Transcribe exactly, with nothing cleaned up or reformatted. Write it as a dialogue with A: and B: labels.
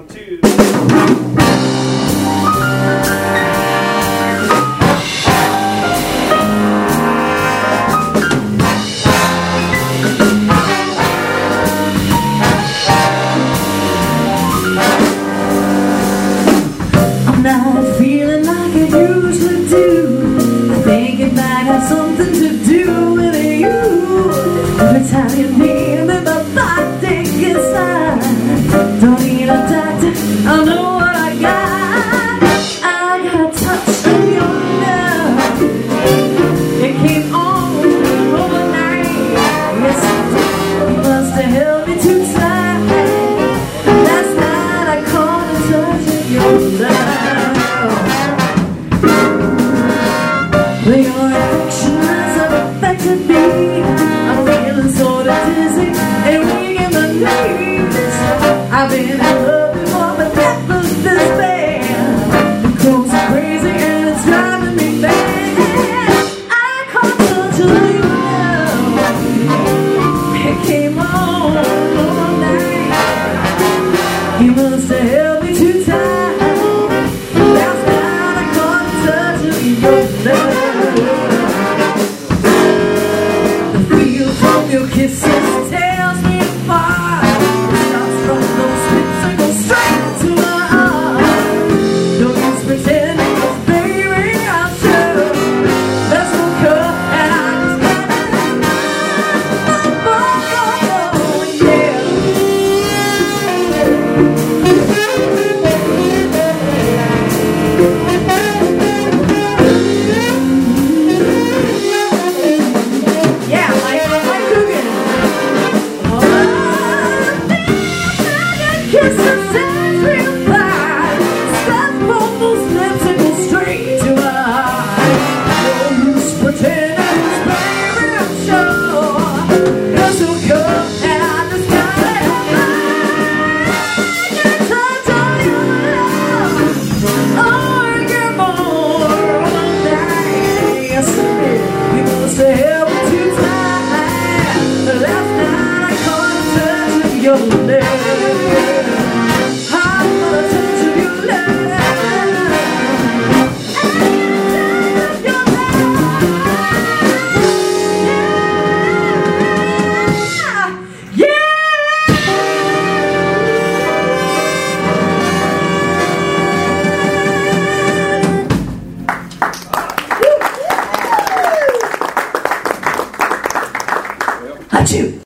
A: One, two.
B: I'm not feeling like I usually do. I think it might have something to do with you. Every time you need me, my body gets high. Don't need a doctor, I know what I got. I got a touch of your love. It came on overnight. Yes, you must have held me too tight. Last night I caught a touch of your love. Well, your affections have affected me. I'm feeling sort of dizzy and weak in my knees. I've been in love before, but never this bad. It goes crazy and it's driving me mad. I caught touch of your love. It came on all night. You must have held me too tight. Last night I caught touch of your love. The feel from your kisses tears me apart. It starts from those lips and goes straight to my heart. Don't use pretending, 'cause baby I'm sure there's no cure, and I just gotta oh, yeah. Yeah, like, like cooking. Oh, kisses taste real fine. Start from those lips and go straight to my heart. No use pretending, 'cause baby I'm sure there's no cure, and I just gotta get touch of your love. Oh, I get more all night. Yes, you must have held me too tight. Last night I caught a touch of your love. I caught a touch of your love.